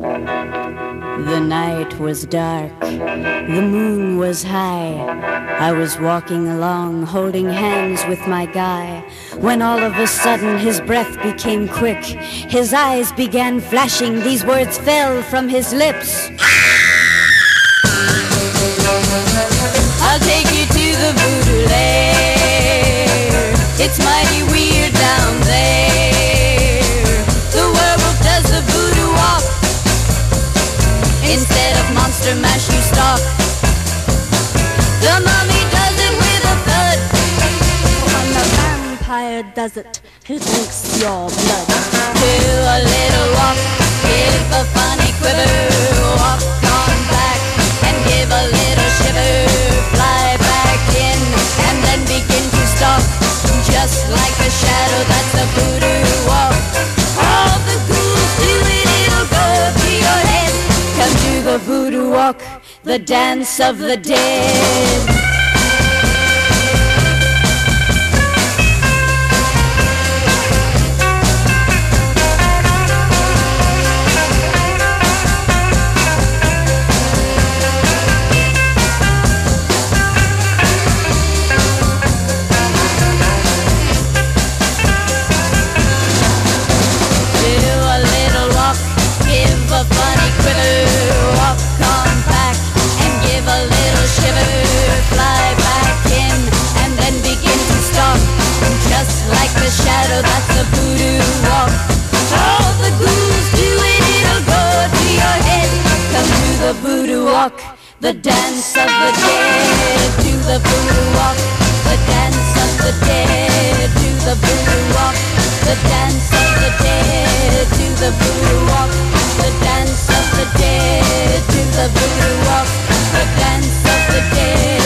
The night was dark, the moon was high. I was walking along, holding hands with my guy, when all of a sudden his breath became quick. His eyes began flashing, these words fell from his lips. I'll take you to the voodoo lair. It's mighty weird down there. The werewolf does the voodoo walk. Instead of monster mash you stalk. The mummy does it with a thud. When the vampire does it, he drinks your blood. Do a little walk, give a funny quiver. Walk on back and give a little shiver. Fly back in and then begin to stalk. Just like a shadow, that's a voodoo walk. All the ghouls do it, it'll go to your head. Come to the voodoo walk, the dance of the dead. Shadow, that's a voodoo walk. All the ghouls do it, it'll go to your head. Come to the voodoo walk, the dance of the dead. To the voodoo walk, the dance of the dead. To the voodoo walk, the dance of the dead. To the voodoo walk, the dance of the dead. To the voodoo walk, the dance of the dead.